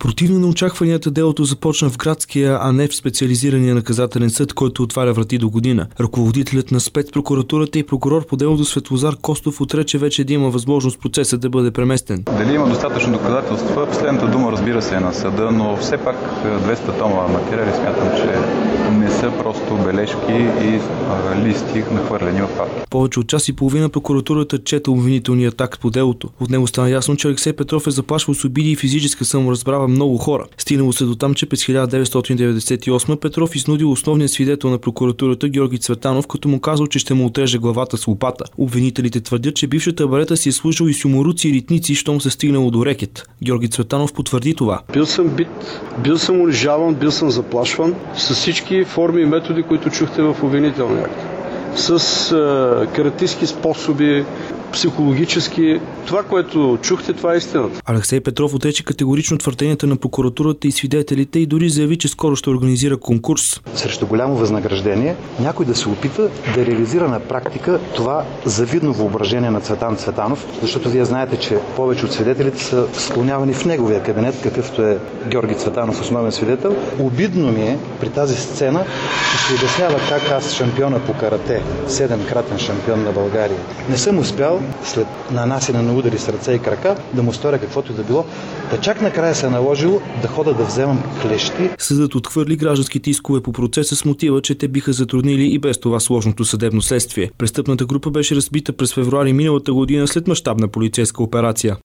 Противно на очакванията, делото започна в градския, а не в специализирания наказателен съд, който отваря врати до година. Ръководителят на спецпрокуратурата и прокурор по делото Светлозар Костов отрече вече да има възможност процесът да бъде преместен. Дали има достатъчно доказателства? Последната дума, разбира се, е на съда, но все пак 200 тома материали смятам, че не са просто бележки и листи нахвърлени в папки. Повече от час и половина прокуратурата чета обвинителния акт по делото. От него стана ясно, че Алексей Петров е заплашвал с обиди и физическа саморазправа много хора. Стигнало се до там, че през 1998 Петров изнудил основния свидетел на прокуратурата Георги Цветанов, като му казал, че ще му отреже главата с лопата. Обвинителите твърдят, че бившата барета си е служил и с юморуци и ритници, щом се стигнало до рекет. Георги Цветанов потвърди това. Бил съм бит, бил съм унижаван, бил съм заплашван с всички форми и методи, които чухте в обвинителния акт. С каратистски способи, психологически. Това, което чухте, това е истината. Алексей Петров отрече категорично твърденията на прокуратурата и свидетелите и дори заяви, че скоро ще организира конкурс. Срещу голямо възнаграждение някой да се опита да реализира на практика това завидно въображение на Цветан Цветанов, защото вие знаете, че повече от свидетелите са склонявани в неговия кабинет, какъвто е Георги Цветанов, основен свидетел. Обидно ми е при тази сцена, че се обяснява как аз, шампиона по карате, 7-кратен шампион на България, не съм успял след нанасене на удари с ръце и крака да му сторя каквото да било, да чак накрая се е наложило да хода да вземам клещи. Съдът отхвърли гражданските искове по процеса с мотива, че те биха затруднили и без това сложното съдебно следствие. Престъпната група беше разбита през февруари миналата година след мащабна полицейска операция.